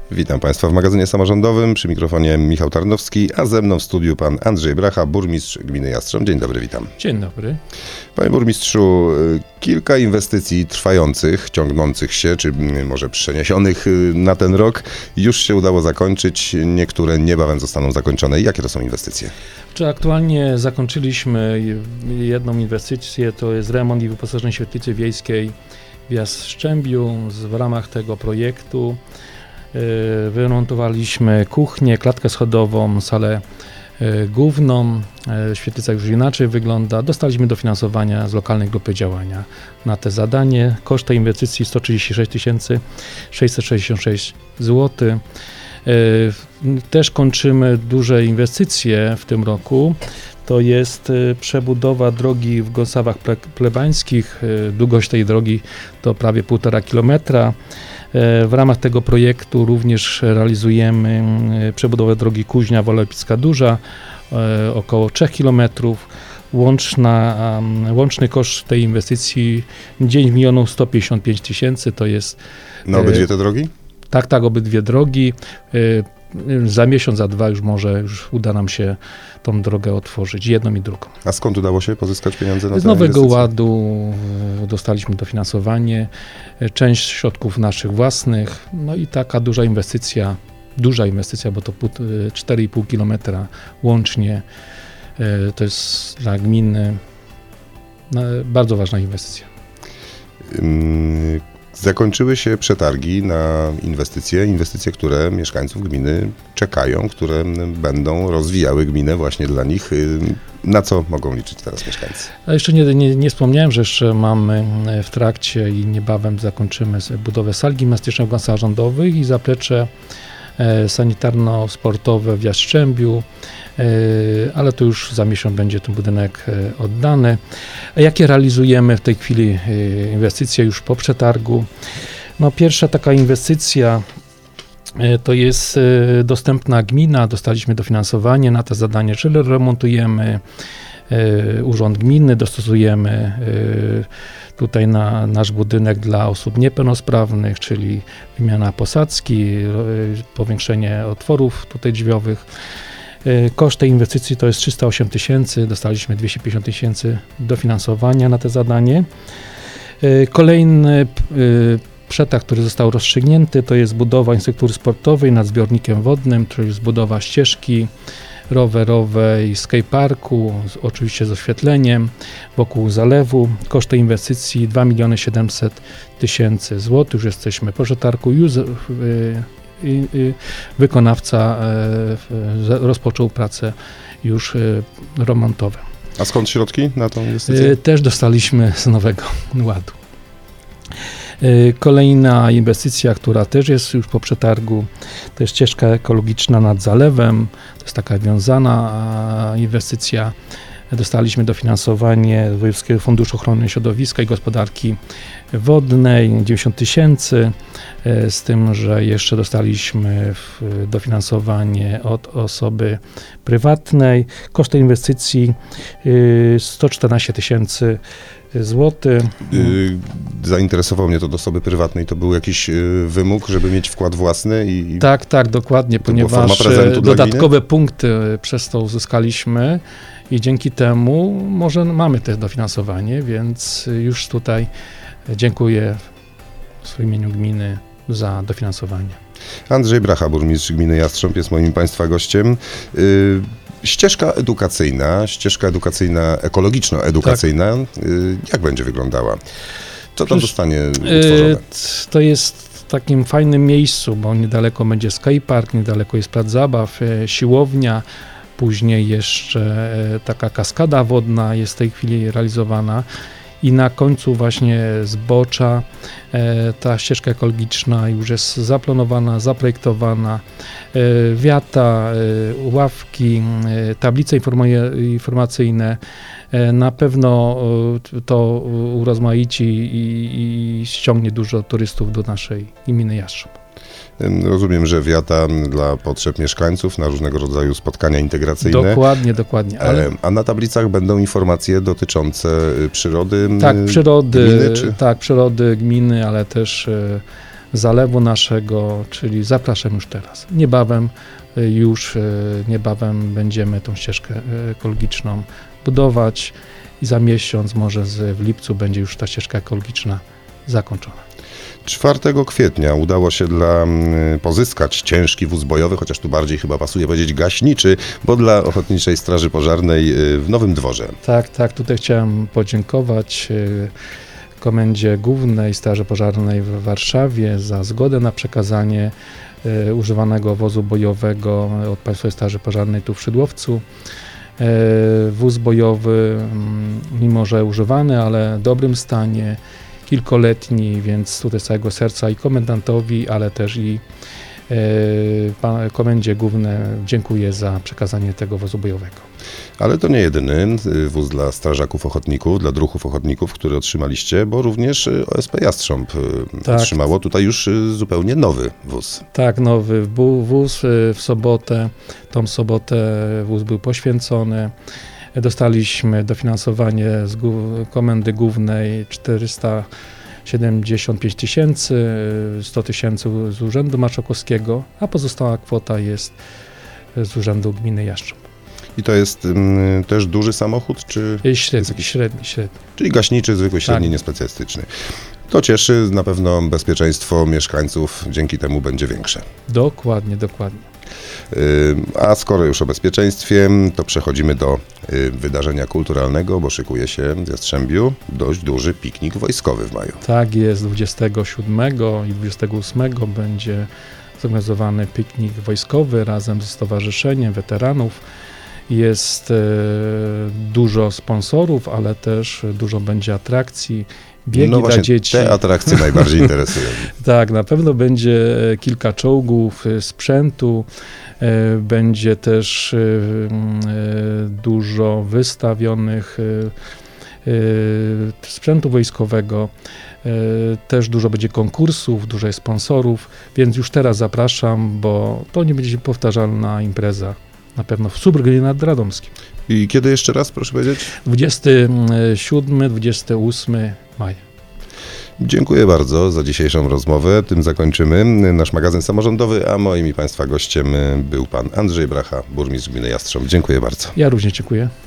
Witam Państwa w magazynie samorządowym, przy mikrofonie Michał Tarnowski, a ze mną w studiu pan Andrzej Bracha, burmistrz gminy Jastrząb. Dzień dobry, witam. Dzień dobry. Panie burmistrzu, kilka inwestycji trwających, ciągnących się, czy może przeniesionych na ten rok, już się udało zakończyć, niektóre niebawem zostaną zakończone. Jakie to są inwestycje? Aktualnie zakończyliśmy jedną inwestycję, to jest remont i wyposażenie świetlicy wiejskiej w Jastrzębiu. W ramach tego projektu wyremontowaliśmy kuchnię, klatkę schodową, salę główną. Świetlica już inaczej wygląda. Dostaliśmy dofinansowania z lokalnej grupy działania na te zadanie. Koszt tej inwestycji 136 666 zł. Też kończymy duże inwestycje w tym roku. To jest przebudowa drogi w Gąsawach Plebańskich. Długość tej drogi to prawie 1,5 kilometra. W ramach tego projektu również realizujemy przebudowę drogi Kuźnia-Wolepicka-Duża, około 3 km. Łączny koszt tej inwestycji 9 155 000 to jest... Na obydwie te drogi? Tak, obydwie drogi. Za miesiąc, za dwa już uda nam się tą drogę otworzyć, jedną i drugą. A skąd udało się pozyskać pieniądze na te Z Nowego inwestycje? Ładu dostaliśmy dofinansowanie, część środków naszych własnych, no i taka duża inwestycja, bo to 4,5 km łącznie, to jest dla gminy bardzo ważna inwestycja. Zakończyły się przetargi na inwestycje, które mieszkańców gminy czekają, które będą rozwijały gminę właśnie dla nich. Na co mogą liczyć teraz mieszkańcy? A jeszcze nie wspomniałem, że jeszcze mamy w trakcie i niebawem zakończymy budowę sal gimnastycznych w Gąsach Rządowych i zaplecze sanitarno-sportowe w Jastrzębiu, ale to już za miesiąc będzie ten budynek oddany. Jakie realizujemy w tej chwili inwestycje już po przetargu? No, pierwsza taka inwestycja to jest dostępna gmina, dostaliśmy dofinansowanie na to zadanie, czyli remontujemy urząd gminy, dostosujemy tutaj na nasz budynek dla osób niepełnosprawnych, czyli wymiana posadzki, powiększenie otworów tutaj drzwiowych. Koszt tej inwestycji to jest 308 000, dostaliśmy 250 000 dofinansowania na to zadanie. Kolejny przetarg, który został rozstrzygnięty, to jest budowa infrastruktury sportowej nad zbiornikiem wodnym, to jest budowa ścieżki rowerowej, skateparku, oczywiście z oświetleniem wokół zalewu. Koszt tej inwestycji 2 700 000 zł. Już jesteśmy po przetargu, już wykonawca rozpoczął prace już remontowe. A skąd środki na tą inwestycję? Też dostaliśmy z Nowego Ładu. Kolejna inwestycja, która też jest już po przetargu, to jest ścieżka ekologiczna nad zalewem. To jest taka wiązana inwestycja. Dostaliśmy dofinansowanie z Wojewódzkiego Funduszu Ochrony Środowiska i Gospodarki Wodnej 90 000, z tym, że jeszcze dostaliśmy dofinansowanie od osoby prywatnej. Koszt tej inwestycji 114 000 zł. Zainteresował mnie to do osoby prywatnej. To był jakiś wymóg, żeby mieć wkład własny? Tak, dokładnie, ponieważ dodatkowe punkty przez to uzyskaliśmy i dzięki temu mamy też dofinansowanie, więc już tutaj dziękuję w swoim imieniu gminy za dofinansowanie. Andrzej Bracha, burmistrz gminy Jastrząb, jest moim Państwa gościem. Ścieżka edukacyjna, ekologiczno-edukacyjna, jak będzie wyglądała? Co tam zostanie utworzone? To jest w takim fajnym miejscu, bo niedaleko będzie skatepark, niedaleko jest plac zabaw, siłownia, później jeszcze taka kaskada wodna jest w tej chwili realizowana. I na końcu właśnie zbocza ta ścieżka ekologiczna już jest zaplanowana, zaprojektowana, wiata, ławki, tablice informacyjne. Na pewno to urozmaici i ściągnie dużo turystów do naszej gminy Jastrząb. Rozumiem, że wiata dla potrzeb mieszkańców na różnego rodzaju spotkania integracyjne. Dokładnie. A na tablicach będą informacje dotyczące przyrody przyrody, gminy? Tak, przyrody gminy, ale też zalewu naszego, czyli zapraszam już teraz. Niebawem będziemy tą ścieżkę ekologiczną budować i za miesiąc, może w lipcu będzie już ta ścieżka ekologiczna zakończona. 4 kwietnia udało się pozyskać ciężki wóz bojowy, chociaż tu bardziej chyba pasuje powiedzieć gaśniczy, bo dla Ochotniczej Straży Pożarnej w Nowym Dworze. Tak, tutaj chciałem podziękować Komendzie Głównej Straży Pożarnej w Warszawie za zgodę na przekazanie używanego wozu bojowego od Państwowej Straży Pożarnej tu w Szydłowcu. Wóz bojowy, mimo że używany, ale w dobrym stanie, kilkoletni, więc tutaj z całego serca i komendantowi, ale też i Komendzie Głównej dziękuję za przekazanie tego wozu bojowego. Ale to nie jedyny wóz dla strażaków ochotników, dla druhów ochotników, który otrzymaliście, bo również OSP Jastrząb otrzymało tutaj już zupełnie nowy wóz. Tak, nowy wóz tą sobotę wóz był poświęcony. Dostaliśmy dofinansowanie z Komendy Głównej 475 tysięcy, 100 tysięcy z Urzędu Marszałkowskiego, a pozostała kwota jest z Urzędu Gminy Jastrząb. I to jest też duży samochód, czy Średni. czyli gaśniczy, zwykły, średni, Tak. niespecjalistyczny. To cieszy, na pewno bezpieczeństwo mieszkańców dzięki temu będzie większe. Dokładnie. A skoro już o bezpieczeństwie, to przechodzimy do wydarzenia kulturalnego, bo szykuje się w Jastrzębiu dość duży piknik wojskowy w maju. Tak jest, 27 i 28 będzie zorganizowany piknik wojskowy razem ze Stowarzyszeniem Weteranów. Jest dużo sponsorów, ale też dużo będzie atrakcji, biegi No właśnie, dla dzieci. te atrakcje najbardziej interesują. Tak, na pewno będzie kilka czołgów, sprzętu, będzie też dużo wystawionych sprzętu wojskowego, też dużo będzie konkursów, dużo jest sponsorów, więc już teraz zapraszam, bo to nie będzie powtarzalna impreza, na pewno w Subgrynie nad Radomskim. I kiedy jeszcze raz, proszę powiedzieć? 27-28 maja. Dziękuję bardzo za dzisiejszą rozmowę. Tym zakończymy nasz magazyn samorządowy, a moim i Państwa gościem był pan Andrzej Bracha, burmistrz gminy Jastrząb. Dziękuję bardzo. Ja również dziękuję.